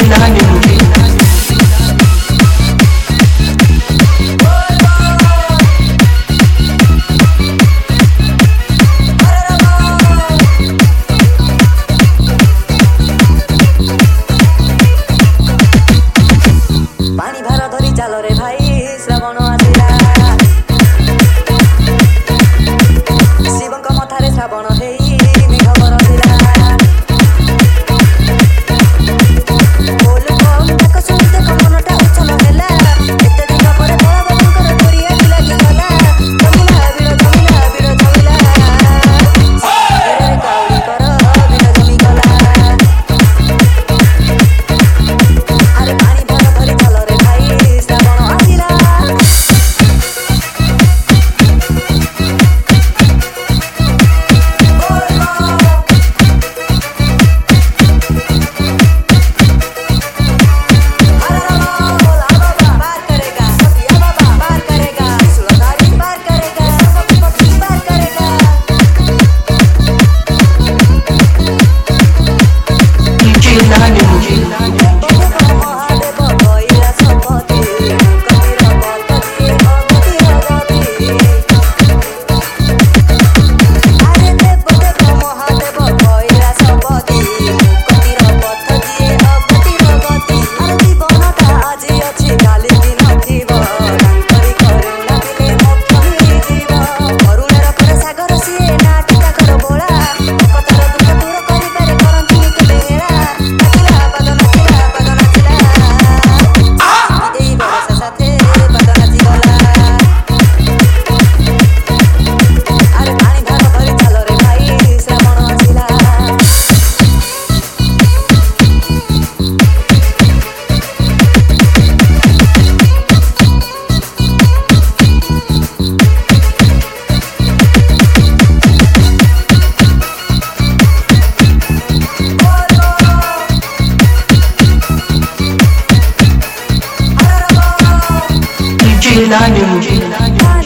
पानी भार धरी चाल रे भाई श्रावण आसिला शिवंक मथारे श्रावण हेई मेघ बरसिला बोलो ताक सुनी देख मनटा उछल हेला एते दिन पर बळबळकर तोरिया दिला गला जमिला बिड़ जमिला रे काउली कर बिड़ जमी गला अरे पानी भार धरी चाल रे भाई श्रावण आसिला DJ Nanu.